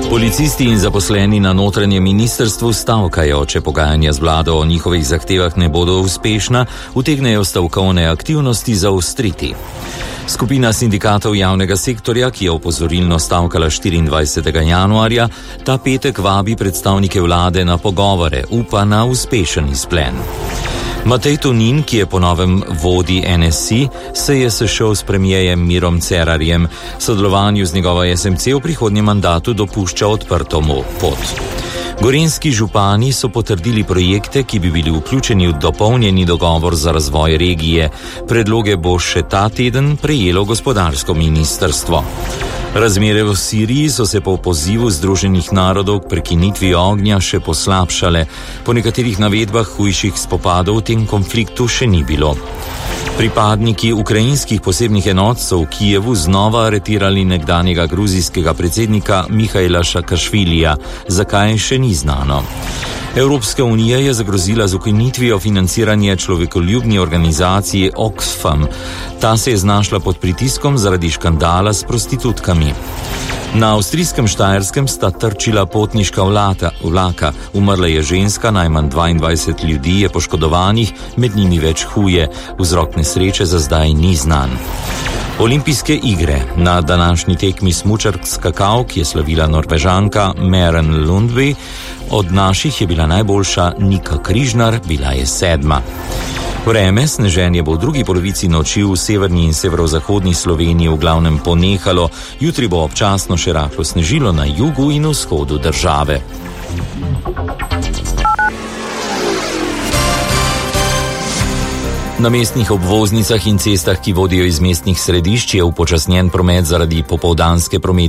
Policisti in zaposleni na notranjem ministrstvu stavkajo, če pogajanja z vlado o njihovih zahtevah ne bodo uspešna, utegnejo stavkovne aktivnosti zaostriti. Skupina sindikatov javnega sektorja, ki je opozorilno stavkala 24. januarja, ta petek vabi predstavnike vlade na pogovore, upa na uspešen izplen. Matej Tonin, ki je po novem vodi NSI, se je sešel s premijejem Mirom Cerarjem. Sodelovanju z njegovo SMC v prihodnjem mandatu dopušča odprto pot. Gorenjski župani so potrdili projekte, ki bi bili vključeni v dopolnjeni dogovor za razvoj regije. Predloge bo še ta teden prejelo gospodarsko ministrstvo. Razmere v Siriji so se po pozivu Združenih narodov k prekinitvi ognja še poslabšale. Po nekaterih navedbah hujših spopadov v tem konfliktu še ni bilo. Pripadniki ukrajinskih posebnih enot so v Kijevu znova aretirali nekdanjega gruzijskega predsednika Mihaila Saakašvilija. Zakaj, še ni znano. Evropska unija je zagrozila z ukinitvijo financiranja človekoljubni organizaciji Oxfam. Ta se je znašla pod pritiskom zaradi škandala s prostitutkami. Na avstrijskem Štajerskem sta trčila potniška vlaka. Umrla je ženska, najmanj 22 ljudi je poškodovanih, med njimi več huje. Vzrok nesreče za zdaj ni znan. Olimpijske igre. Na današnji tekmi smučark skakavk je slavila Norvežanka Maren Lundby. Od naših je bila najboljša Nika Križnar, bila je 7. Vreme, sneženje bo v drugi polovici noči v severni in severozahodni Sloveniji v glavnem ponehalo. Jutri bo občasno še rahlo snežilo na jugu in vzhodu države. Na mestnih obvoznicah in cestah, ki vodijo iz mestnih središč, je upočasnjen promet zaradi popoldanske prometne